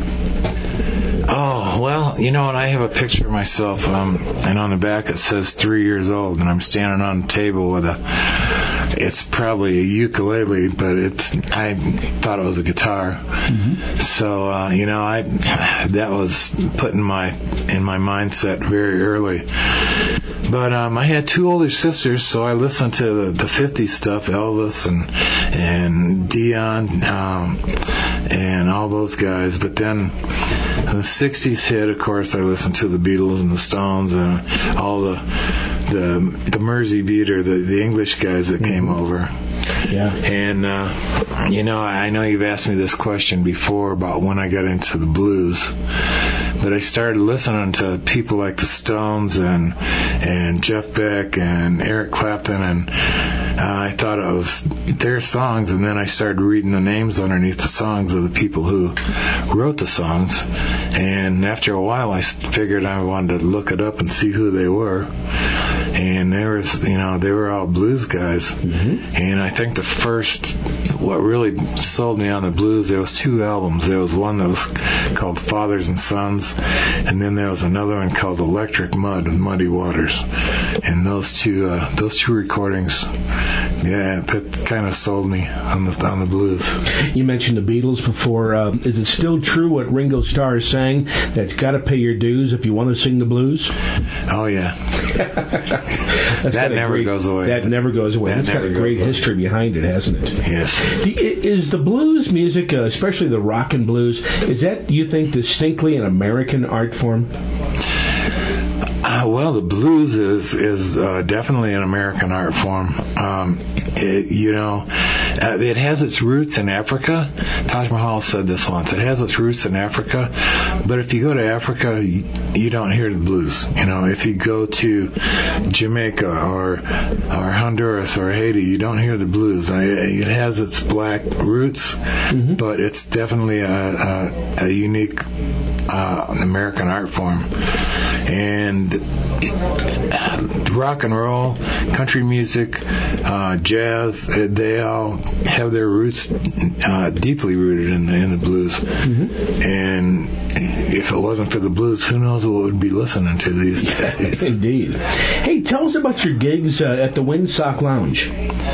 Oh, well, you know, and I have a picture of myself, um, and on the back it says three years old, and I'm standing on a table with a, it's probably a ukulele, but it's, I thought it was a guitar. Mm-hmm. So, uh, you know, I, that was put in my, in my mindset very early. But um, I had two older sisters, so I listened to the, the fifties stuff, Elvis and and Dion, um, and all those guys. But then the sixties hit, of course, I listened to the Beatles and the Stones and all the the the Mersey Beater, the, the English guys that came mm-hmm. over. Yeah. And, uh, you know, I know you've asked me this question before about when I got into the blues. But I started listening to people like the Stones and and Jeff Beck and Eric Clapton, and uh, I thought it was their songs. And then I started reading the names underneath the songs of the people who wrote the songs. And after a while, I figured I wanted to look it up and see who they were. and there was, you know, they were all blues guys. Mm-hmm. And I think the first, what really sold me on the blues, there was two albums. There was one that was called Fathers and Sons, and then there was another one called Electric Mud and Muddy Waters. And those two, uh, those two recordings, yeah, that kind of sold me on the on the blues. You mentioned the Beatles before. Uh, is it still true what Ringo Starr sang, that you got to pay your dues if you want to sing the blues? Oh yeah, that never great, goes away. That never goes away. That That's got a great history behind it, hasn't it? Yes. Is the blues music, uh, especially the rock and blues, is that, you think, distinctly an American art form? Uh, well, the blues is is uh, definitely an American art form. Um, it, you know, uh, it has its roots in Africa. Taj Mahal said this once. It has its roots in Africa, but if you go to Africa, you, you don't hear the blues. You know, if you go to Jamaica or or Honduras or Haiti, you don't hear the blues. It has its black roots, mm-hmm. but it's definitely a, a, a unique uh, American art form. And rock and roll, country music, uh, jazz, they all have their roots uh, deeply rooted in the, in the blues. Mm-hmm. And if it wasn't for the blues, who knows what we'd be listening to these days. Indeed. Hey, tell us about your gigs uh, at the Windsock Lounge.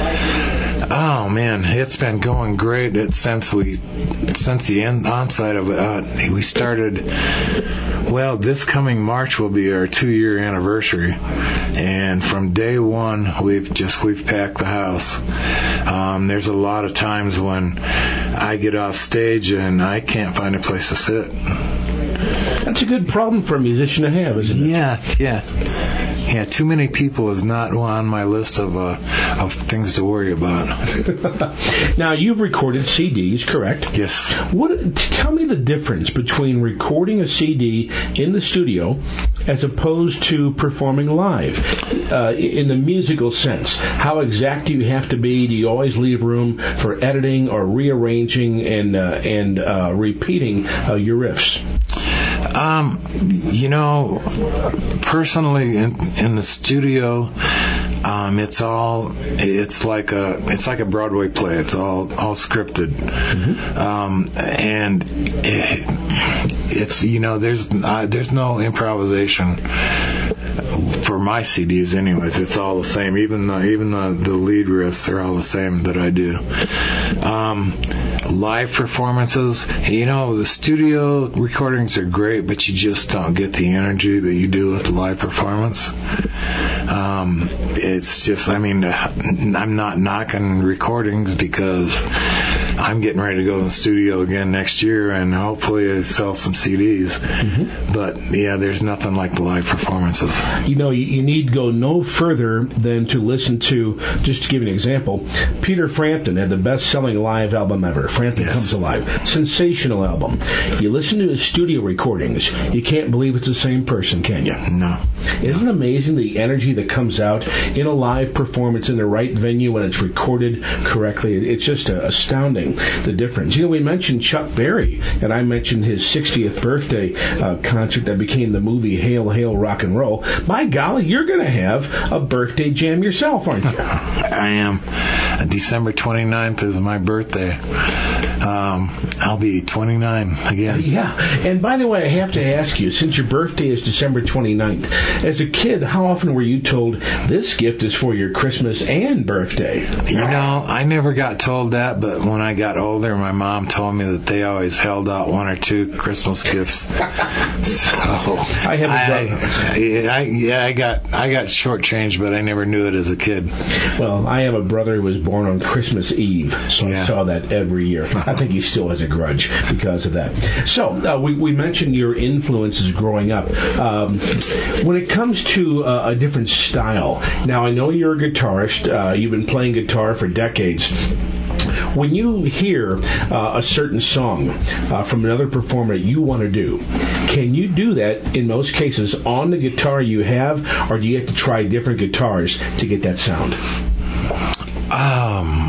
Oh man, it's been going great. It's since we, since the end, onside of it, uh, we started. Well, this coming March will be our two-year anniversary, and from day one, we've just we've packed the house. Um, there's a lot of times when I get off stage and I can't find a place to sit. That's a good problem for a musician to have, isn't it? Yeah, yeah. Yeah, too many people is not on my list of uh, of things to worry about. Now, you've recorded C Ds, correct? Yes. What? Tell me the difference between recording a C D in the studio as opposed to performing live, uh, in the musical sense. How exact do you have to be? Do you always leave room for editing or rearranging and uh, and uh, repeating uh, your riffs? Um, you know, personally, in, in the studio, um, it's all, it's like a, it's like a Broadway play. It's all, all scripted. Mm-hmm. Um, and it, it's, you know, there's, uh, there's no improvisation for my C Ds anyways. It's all the same. Even the, even the, the lead riffs are all the same that I do. Um, live performances, you know, the studio recordings are great, but you just don't get the energy that you do with the live performance. Um, it's just, I mean, I'm not knocking recordings because I'm getting ready to go in the studio again next year and hopefully sell some C Ds. Mm-hmm. But yeah, there's nothing like the live performances. You know, you, you need go no further than to listen to, just to give you an example, Peter Frampton had the best-selling live album ever, Frampton yes. Comes Alive. Sensational album. You listen to his studio recordings, you can't believe it's the same person, can you? No. Isn't it amazing the energy that comes out in a live performance in the right venue when it's recorded correctly? It's just uh, astounding, the difference. You know, we mentioned Chuck Berry, and I mentioned his sixtieth birthday uh, concert that became the movie Hail, Hail, Rock and Roll. My golly, you're going to have a birthday jam yourself, aren't you? I am. December twenty-ninth is my birthday. Um, I'll be twenty-nine again. Yeah. And by the way, I have to ask you, since your birthday is December twenty-ninth, as a kid, how often were you told this gift is for your Christmas and birthday? You know, I never got told that, but when I got older, my mom told me that they always held out one or two Christmas gifts. So I have a brother. I, I, yeah, I got I got shortchanged, but I never knew it as a kid. Well, I have a brother who was born on Christmas Eve, so yeah. I saw that every year. I think he still has a grudge because of that. So uh, we, we mentioned your influences growing up. Um, when it comes to uh, a different style, now I know you're a guitarist. Uh, you've been playing guitar for decades. When you hear uh, a certain song uh, from another performer that you want to do, can you do that in most cases on the guitar you have, or do you have to try different guitars to get that sound? Um,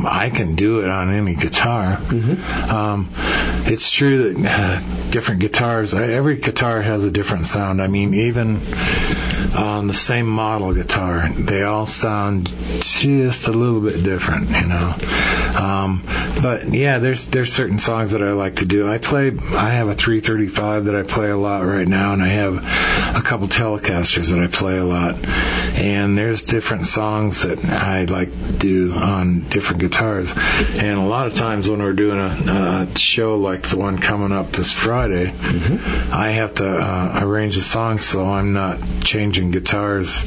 I can do it on any guitar. Mm-hmm. Um, it's true that uh, different guitars, every guitar has a different sound. I mean, even on the same model guitar, they all sound just a little bit different, you know. Um, but yeah, there's there's certain songs that I like to do. I play. I have a three thirty-five that I play a lot right now, and I have a couple Telecasters that I play a lot. And there's different songs that I like to do on different guitars. And a lot of times when we're doing a, a show like the one coming up this Friday, mm-hmm. I have to uh, arrange the songs so I'm not changing guitars,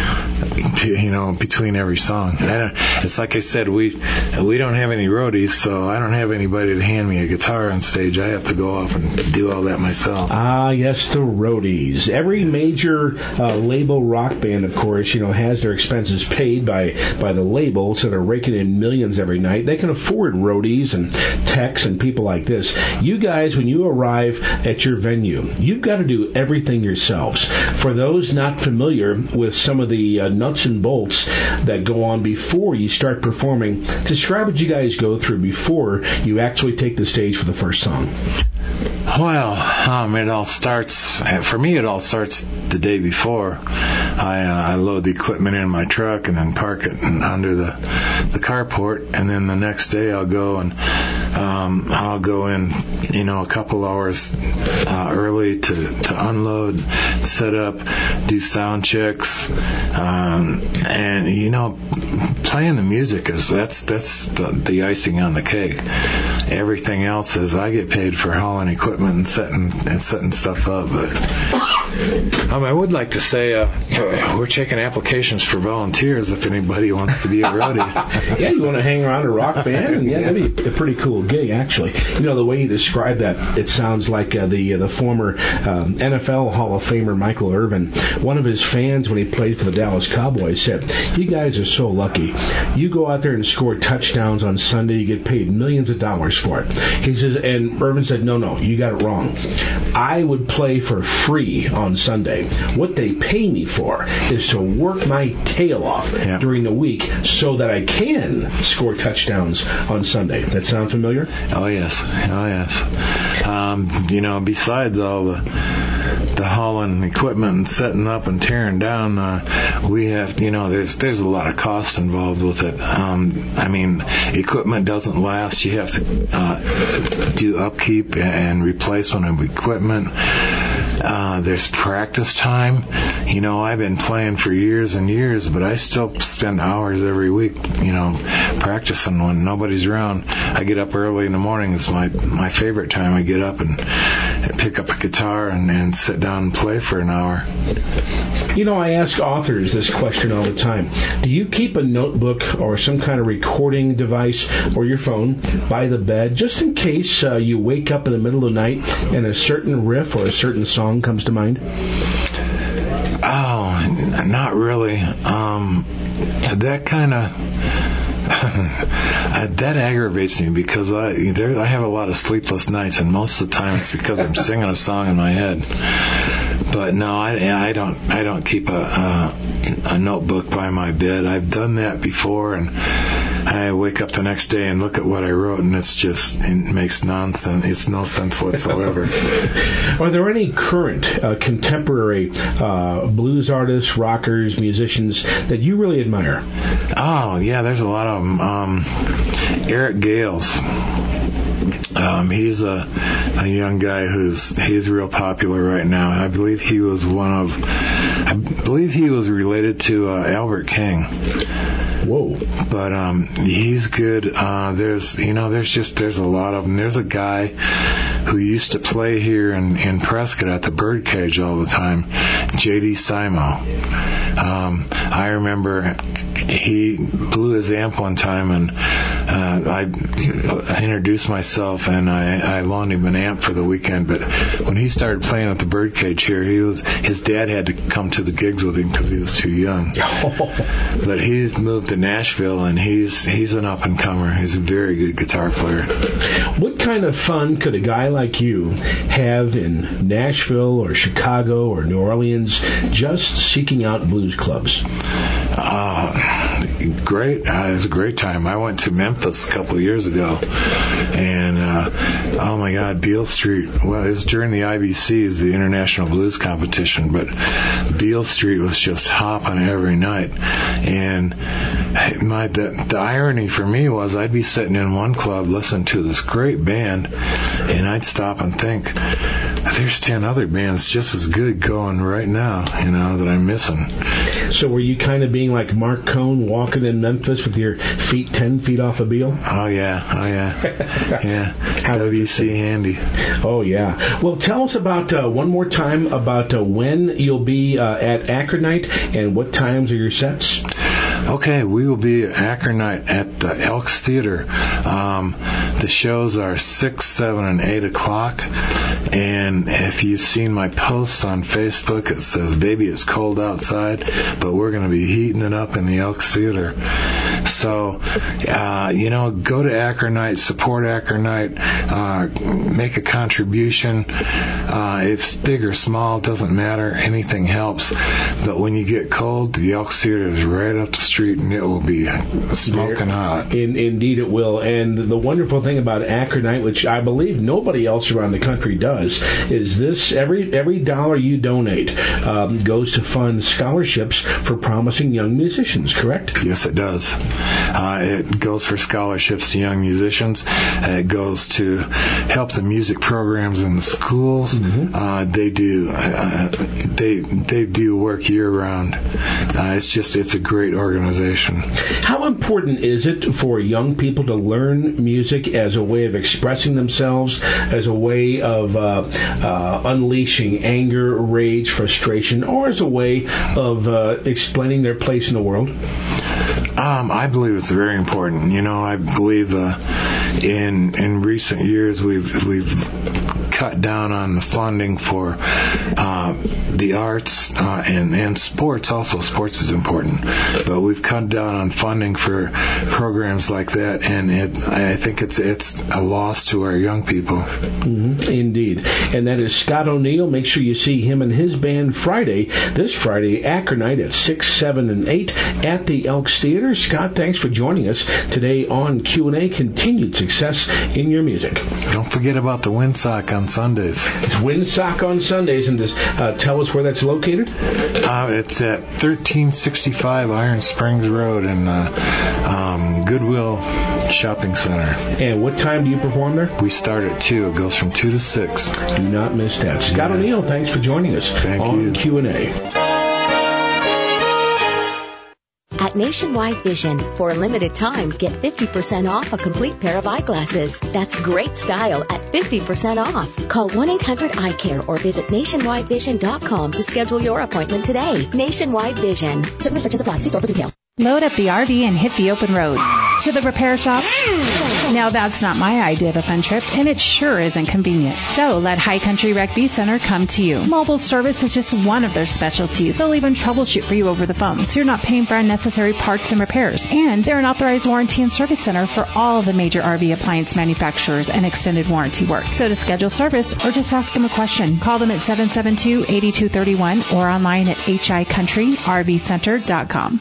you know, between every song. I don't, it's like I said, we we don't have any roadies, so I don't have anybody to hand me a guitar on stage. I have to go off and do all that myself. Ah, yes, the roadies. Every major uh, label rock band, of course, you know, has their expenses paid by, by the label, so they're raking in millions every night. They can afford roadies and techs and people like this. You guys, when you arrive at your venue, you've got to do everything yourselves. For those not familiar with some of the uh, nuts and bolts that go on before you start performing, describe what you guys go through before you actually take the stage for the first song. Well, um, it all starts, for me it all starts the day before. I, uh, I load the equipment in my truck and then park it under the, the carport, and then the next day I'll go and um, I'll go in, you know, a couple hours uh, early to, to unload, set up, do sound checks, um, and, you know, playing the music is, that's, that's the, the icing on the cake. Everything else is I get paid for hauling equipment and setting and setting stuff up. But um, I would like to say uh, we're taking applications for volunteers if anybody wants to be a roadie. Yeah, you want to hang around a rock band? And yeah, that'd be a pretty cool gig, actually. You know, the way you describe that, it sounds like uh, the uh, the former um, N F L Hall of Famer Michael Irvin. One of his fans, when he played for the Dallas Cowboys, said, "You guys are so lucky. You go out there and score touchdowns on Sunday, you get paid millions of dollars for it." He says, and Irvin said, no, no, you got it wrong. I would play for free on Sunday. What they pay me for is to work my tail off yeah. during the week so that I can score touchdowns on Sunday. That sound familiar? Oh, yes. Oh, yes. Um, you know, besides all the the hauling equipment and setting up and tearing down, uh, we have, you know, there's there's a lot of cost involved with it. Um, I mean, equipment doesn't last. You have to uh, do upkeep and replacement of equipment. Uh, there's practice time. You know, I've been playing for years and years, but I still spend hours every week, you know, practicing when nobody's around. I get up early in the morning. It's my my favorite time. I get up and pick up a guitar and, and sit down and play for an hour. You know, I ask authors this question all the time. Do you keep a notebook or some kind of recording device or your phone by the bed just in case uh, you wake up in the middle of the night and a certain riff or a certain song comes to mind? Oh, not really. Um, that kind of... that aggravates me because I there I have a lot of sleepless nights, and most of the time it's because I'm singing a song in my head. But no, I, I don't I don't keep a, a a notebook by my bed. I've done that before, and I wake up the next day and look at what I wrote, and it's just it makes nonsense. It's no sense whatsoever. Are there any current uh, contemporary uh, blues artists, rockers, musicians that you really admire? Oh yeah, there's a lot of them. Um, Eric Gales. Um, he's a, a young guy who's he's real popular right now. I believe he was one of, I believe he was related to uh, Albert King. Whoa! But um, he's good. Uh, there's you know there's just there's a lot of them. There's a guy who used to play here in, in Prescott at the Birdcage all the time, J D Simo. Um, I remember he blew his amp one time, and uh, I, I introduced myself, and I, I loaned him an amp for the weekend. But when he started playing at the Birdcage here, he was his dad had to come to the gigs with him because he was too young. But he's moved to Nashville, and he's he's an up and comer. He's a very good guitar player. What kind of fun could a guy like you have in Nashville or Chicago or New Orleans, just seeking out blues clubs? Uh, great. Uh, it was a great time. I went to Memphis a couple of years ago, and uh, oh my God, Beale Street. Well, it was during the I B C's, the International Blues Competition, but Beale Street was just hopping every night. And my the, the irony for me was I'd be sitting in one club listening to this great band, and I'd stop and think, there's ten other bands just as good going right now, you know, that I'm missing. So were you kind of being like Mark Cohn walking in Memphis with your feet ten feet off a Beale? Oh, yeah. Oh, yeah. Yeah. W C handy. Oh, yeah. Well, tell us about, uh, one more time, about uh, when you'll be uh, at Acronite and what times are your sets? Okay, we will be at Acronite at the Elks Theater. Um, the shows are six, seven, and eight o'clock. And if you've seen my post on Facebook, it says, "Baby, it's cold outside, but we're going to be heating it up in the Elks Theater." So, uh, you know, go to Acronite, support Acronite, uh, make a contribution. Uh, if it's big or small, it doesn't matter. Anything helps. But when you get cold, the Elks Theater is right up the street, and it will be smoking hot. In, indeed it will. And the wonderful thing about Acronite, which I believe nobody else around the country does, is this: every every dollar you donate um, goes to fund scholarships for promising young musicians, correct? Yes, it does. Uh, it goes for scholarships to young musicians. Uh, it goes to help the music programs in the schools. Mm-hmm. Uh, they do uh, they they do work year round. Uh, it's just it's a great organization. How important is it for young people to learn music as a way of expressing themselves, as a way of uh, uh, unleashing anger, rage, frustration, or as a way of uh, explaining their place in the world? Um, I believe it's very important. You know, I believe uh, in in recent years we've we've cut down on the funding for uh, the arts uh, and and sports. Also, sports is important, but we've cut down on funding for programs like that, and it, I think it's it's a loss to our young people. Mm-hmm, indeed, and that is Scott O'Neill. Make sure you see him and his band Friday, this Friday, Acronite at six, seven, and eight at the Elks Theater. Scott, thanks for joining us today on Q and A. Continued success in your music. Don't forget about the Windsock on Sundays. It's Windsock on Sundays, and just uh, tell us where that's located. Uh, it's at thirteen sixty-five Iron Springs Road in uh, um, Goodwill Shopping Center. And what time do you perform there? We start at two. It goes from two to six. Do not miss that. Scott yeah. O'Neill, thanks for joining us Thank on you. Q and A. At Nationwide Vision, for a limited time, get fifty percent off a complete pair of eyeglasses. That's great style at fifty percent off. Call one eight hundred eye care or visit nationwide vision dot com to schedule your appointment today. Nationwide Vision. Certain restrictions apply. See store for details. Load up the R V and hit the open road. To the repair shop? Now that's not my idea of a fun trip, and it sure isn't convenient. So let High Country Rec-B Center come to you. Mobile service is just one of their specialties. They'll even troubleshoot for you over the phone, so you're not paying for unnecessary parts and repairs. And they're an authorized warranty and service center for all the major R V appliance manufacturers and extended warranty work. So to schedule service or just ask them a question, call them at seven seven two, eight two three one or online at h i country r v center dot com.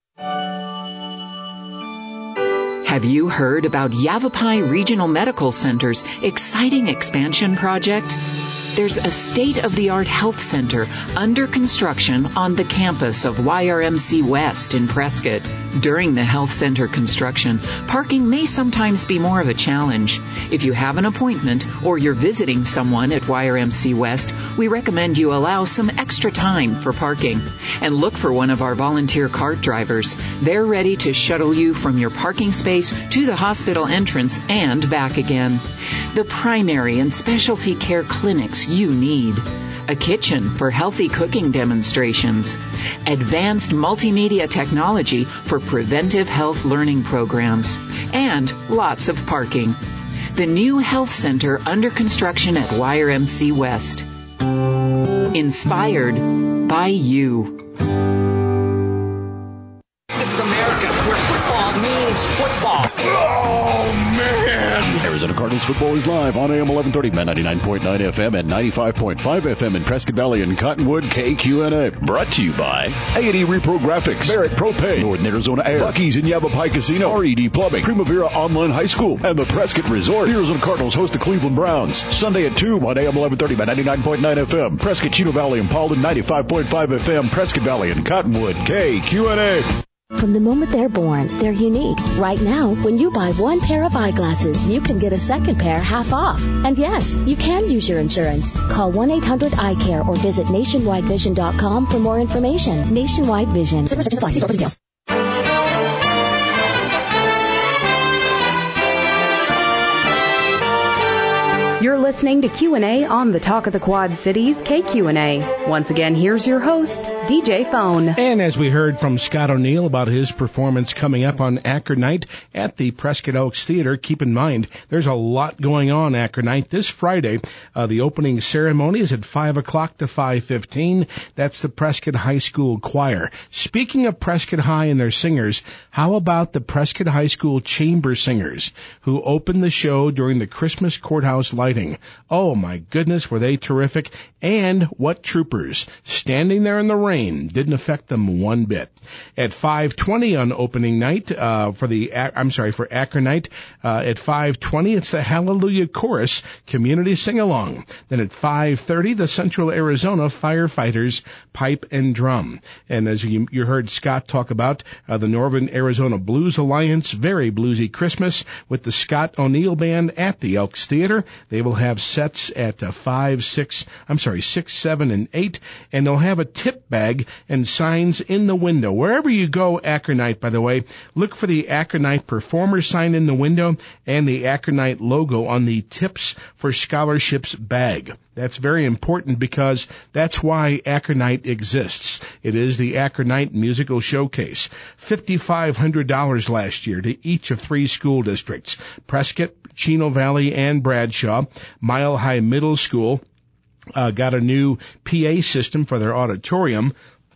Have you heard about Yavapai Regional Medical Center's exciting expansion project? There's a state-of-the-art health center under construction on the campus of Y R M C West in Prescott. During the health center construction, parking may sometimes be more of a challenge. If you have an appointment or you're visiting someone at Y R M C West, we recommend you allow some extra time for parking. And look for one of our volunteer cart drivers. They're ready to shuttle you from your parking space to the hospital entrance and back again. The primary and specialty care clinics you need. A kitchen for healthy cooking demonstrations. Advanced multimedia technology for preventive health learning programs. And lots of parking. The new health center under construction at Y R M C West. Inspired by you. This is America, where football means football. Oh, man. Arizona Cardinals football is live on A M eleven thirty, ninety-nine point nine F M and ninety-five point five F M in Prescott Valley and Cottonwood. K Q N A. Brought to you by A and E Repro Graphics, Barrett Propane, Northern Arizona Air, Buc-ee's in Yavapai Casino, R E D Plumbing, Primavera Online High School, and the Prescott Resort. The Arizona Cardinals host the Cleveland Browns Sunday at two on A M eleven thirty by ninety-nine point nine F M. Prescott, Chino Valley, and Paulden, ninety-five point five F M. Prescott Valley and Cottonwood. K Q N A. From the moment they're born, they're unique. Right now, when you buy one pair of eyeglasses, you can get a second pair half off. And yes, you can use your insurance. Call one eight hundred eye care or visit nationwide vision dot com for more information. Nationwide Vision. See for details. You're listening to Q and A on the Talk of the Quad Cities, K Q N A. Once again, here's your host, D J Phone. And as we heard from Scott O'Neill about his performance coming up on Acro Night at the Prescott Oaks Theater, keep in mind there's a lot going on Acro Night this Friday. Uh, the opening ceremony is at five o'clock to five fifteen. That's the Prescott High School Choir. Speaking of Prescott High and their singers, how about the Prescott High School Chamber Singers who opened the show during the Christmas courthouse lighting? Oh my goodness, were they terrific. And what troopers. Standing there in the rain didn't affect them one bit. At five twenty on opening night, uh, for the, I'm sorry, for Acro Night, uh, at five twenty, it's the Hallelujah Chorus Community Sing-Along. Then at five thirty, the Central Arizona Firefighters Pipe and Drum. And as you, you heard Scott talk about, uh, the Northern Arizona Blues Alliance, very bluesy Christmas with the Scott O'Neill Band at the Elks Theater. They will have sets at uh, five, six, I'm sorry, six, seven, and eight, and they'll have a tip bag and signs in the window. Wherever you go Acro Night, by the way, look for the Acro Night Performer sign in the window and the Acro Night logo on the Tips for Scholarships bag. That's very important because that's why Acro Night exists. It is the Acro Night Musical Showcase. five thousand five hundred dollars last year to each of three school districts, Prescott, Chino Valley, and Bradshaw. Mile High Middle School uh, got a new P A system for their auditorium.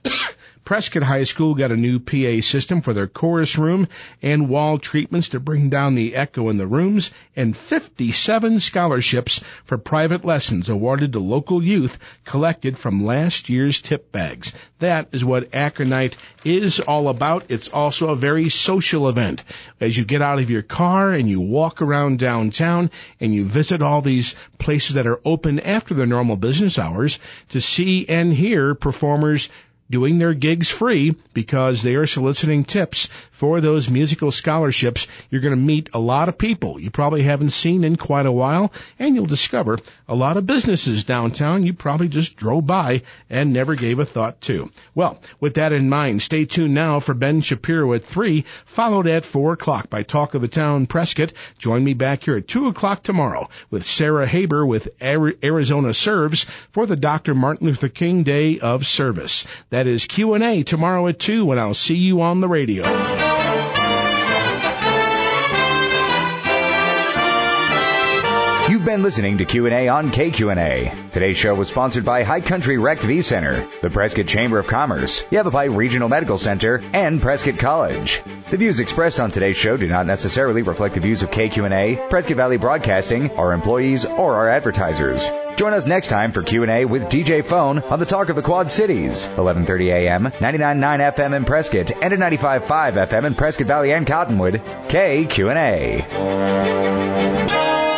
Prescott High School got a new P A system for their chorus room and wall treatments to bring down the echo in the rooms, and fifty-seven scholarships for private lessons awarded to local youth collected from last year's tip bags. That is what Acro Night is all about. It's also a very social event. As you get out of your car and you walk around downtown and you visit all these places that are open after their normal business hours to see and hear performers doing their gigs free because they are soliciting tips for those musical scholarships. You're going to meet a lot of people you probably haven't seen in quite a while, and you'll discover a lot of businesses downtown you probably just drove by and never gave a thought to. Well, with that in mind, stay tuned now for Ben Shapiro at three, followed at four o'clock by Talk of the Town Prescott. Join me back here at two o'clock tomorrow with Sarah Haber with Arizona Serves for the Doctor Martin Luther King Day of Service. That is Q and A tomorrow at two, and I'll see you on the radio. You've been listening to Q and A on K Q N A. Today's show was sponsored by High Country Rec V Center, the Prescott Chamber of Commerce, Yavapai Regional Medical Center, and Prescott College. The views expressed on today's show do not necessarily reflect the views of K Q and A, Prescott Valley Broadcasting, our employees, or our advertisers. Join us next time for Q and A with D J Phone on the Talk of the Quad Cities, eleven thirty A M, ninety-nine point nine F M in Prescott, and at ninety-five point five F M in Prescott Valley and Cottonwood. K Q and A.